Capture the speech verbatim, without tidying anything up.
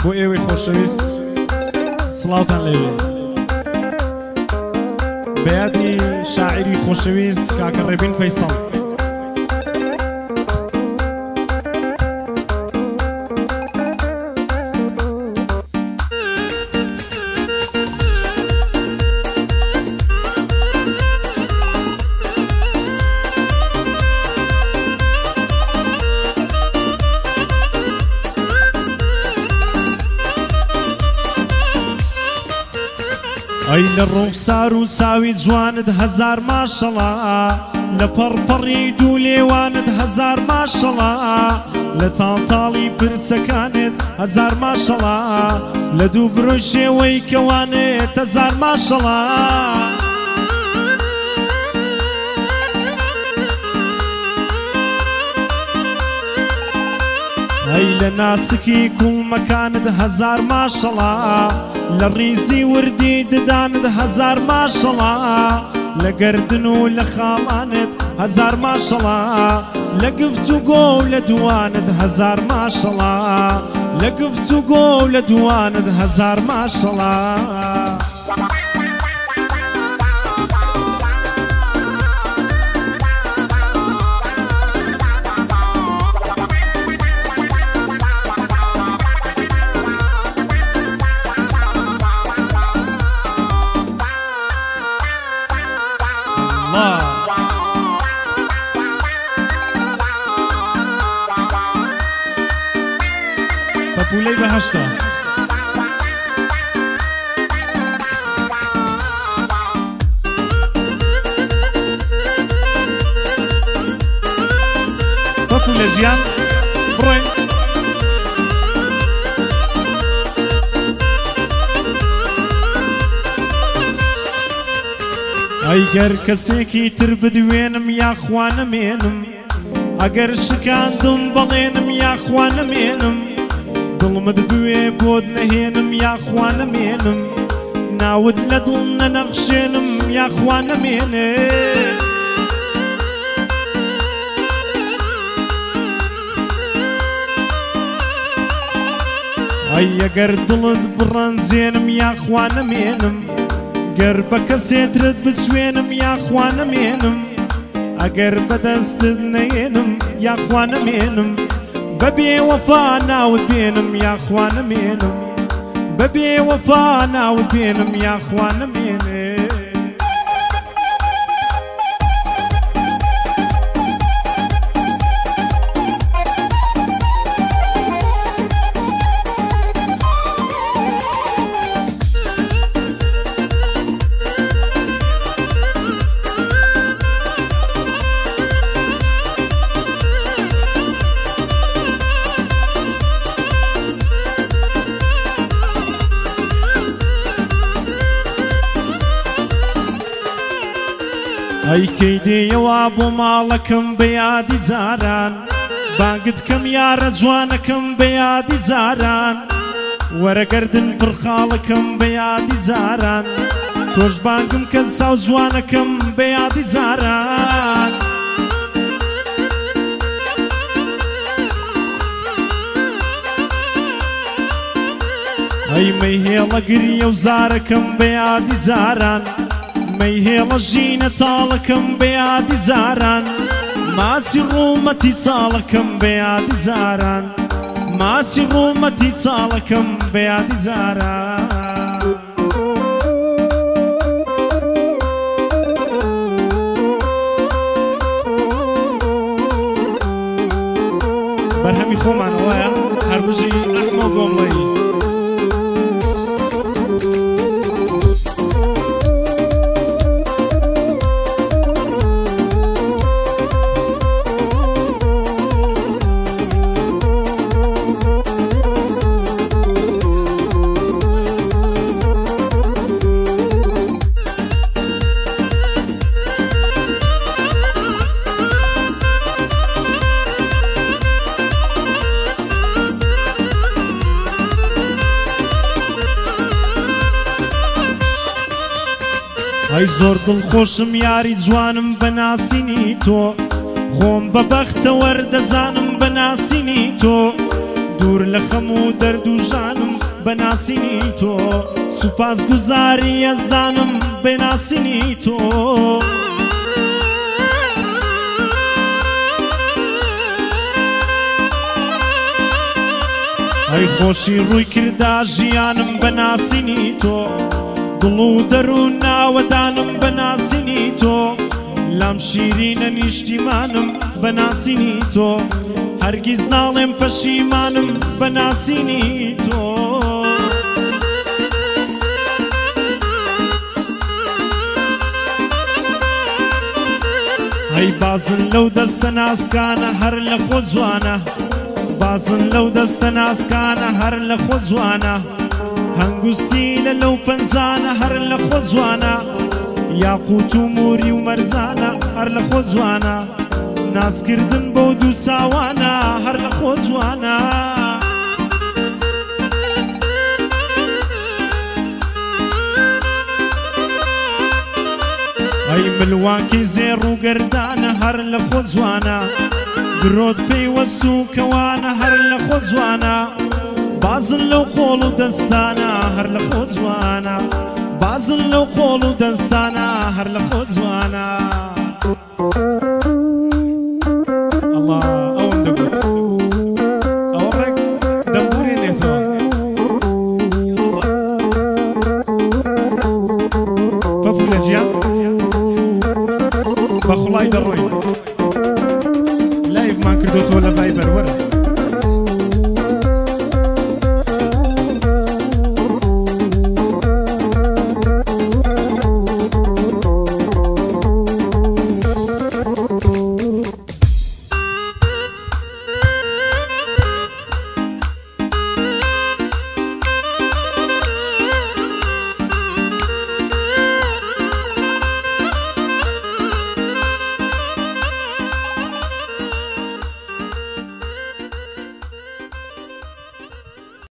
بۆ ئێوەی خۆشەویست سڵاوتان لێوێ بەیادی شاعری خۆشەویست کاکە ڕێبین فەیسەڵ ئەی لە ڕوخسار و چاوی جوانت هەزار ماشەڵا لە پەڕپەڕی دوو لێوانت هەزار ماشەڵا لە تاڵتاڵی پرسەکانت هەزار ماشەڵا لە دوو برۆی شێوەی کەوانت هەزار ماشەڵا ئەی لە ناسکی کوڵمەکانت هەزار ماشەڵا لە ڕیزی وردی ددانت هەزار ماشەڵا لە گەردن و لە خاڵانت هەزار ماشەڵا لە گفتوگۆ و لە دوانت هەزار ماشەڵا لە گفتوگۆ و لە دوانت هەزار ماشەڵا پەپولەی بەهەشتا پەپولە ژیان بڕۆین ئەیگەر کەسێکی تر بدوێنم یاخوا نەمێنم ئەگەر شکاندم بەڵێنم یاخوا نەمێنم دڵمت بوێ بۆت نەهێنم یاخوا نەمێنم ناوت لە دڵ نەنەخشێنم یاخوا نەمێنێ ئەی ئەگەر دڵت بڕەنجێنم یاخوا نەمێنم گەر بە کەسێترت بچوێنم یاخوا نەمێنم ئەگەر بەدەستت نەهێنم یاخوا نەمێنم بەبێ وەفا ناوت بێنم یاخوا نەمێنم بەبێ وەفا ناوت بێنم یاخوا نەمێنێ ئەی کەی دێیەوە بۆ ماڵەکەم بە یادی جاران بانگت کەم یارە جوانەکەم بە یادی جاران وەرەگەردن پڕخاڵەکەم بە یادی جاران تۆش بانگم کە ساو جوانەکەم بە یادی جاران ئەی مەیهێڵە گریە و زارەکەم بە یادی جاران مەیهێڵە ژینە تاڵەکەم بە یادی جاران ماسی ڕوومەتی چاڵەکەم بە یادی جاران ماسی ڕوومەتی چاڵەکەم بە یادی جاران بەرهەمی خۆمانەوەیە هەر بژی ئەحمە گۆمڵەیی ئەی زۆر دڵخۆشم یاری جوانم بە ناسینی تۆ خۆم بە بەختە وەردەزانم بە ناسینی تۆ دوور لە خەم و دەرد و ژانم بەناسینی تۆ سوپاس گوزاری ئەزدانم بێناسینی تۆ ئەی خۆشی ڕووی کردا ژیانم بەناسینی تۆ دڵ و دەروون ناوەدانم بەناسینی تۆ لام شیرینە نیشتیمانم بەناسینی تۆ هەرگیز ناڵێم پەشیمانم بەناسینی تۆ ئەی بازن لەو دەستە ناسکانە هەر لە خۆ جوانە بازن لەو دەستە ناسکانە هەر لە خۆ جوانە هەنگوستی لە لەو پەنجانە هەر لە خۆ جوانە یاقوت و موری و مەرزانە هەر لە خۆ جوانە ناسکردن بۆ دوو چاوانە هەر لە خۆ جوانە ئەی ملواکی زێڕ و گەردانە هەر لە خۆ جوانە درۆت پێیوەست و کەوانە هەر لە خۆ جوانە بازن لەو خۆڵ و دەستانە هەر لە خۆ جوانە بازن لەو خۆڵ و دەستانە هەر لە خۆ جوانە